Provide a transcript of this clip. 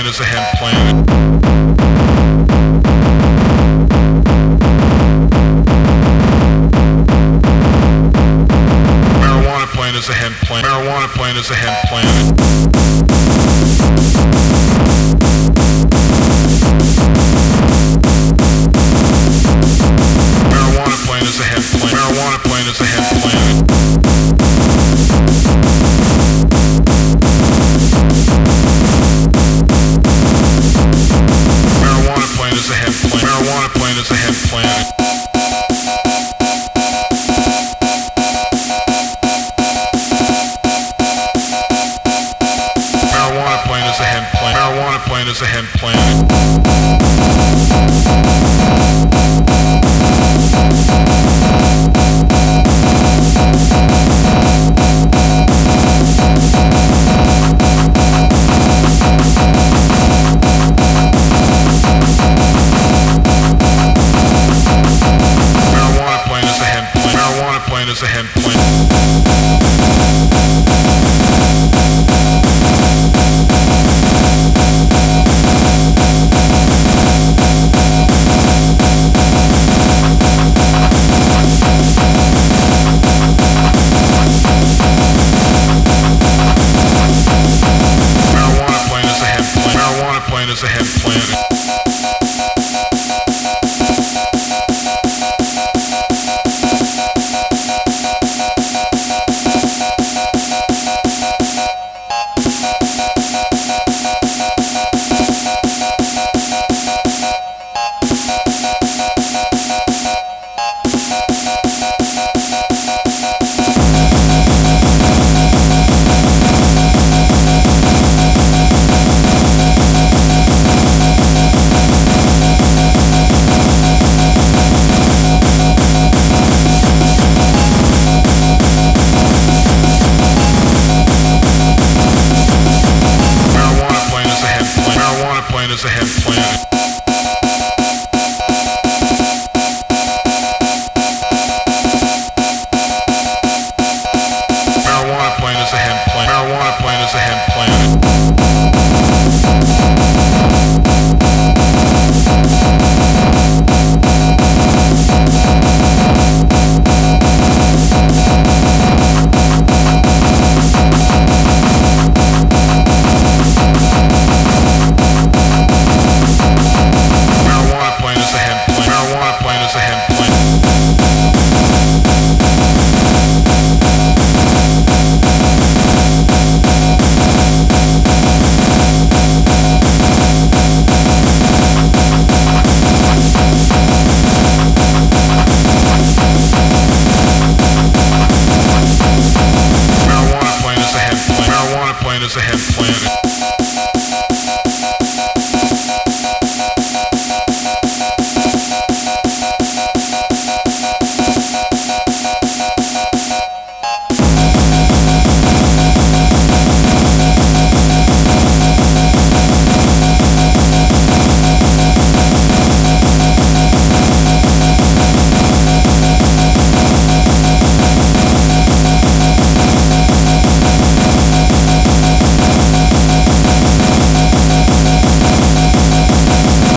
plant is a hemp plant. Marijuana plant is a hemp plant. Marijuana plant is a hemp plant. Marijuana plant is a hemp plant. Marijuana plant is a hemp plant. Marijuana plant is a hemp plant. Marijuana plant is a hemp plant.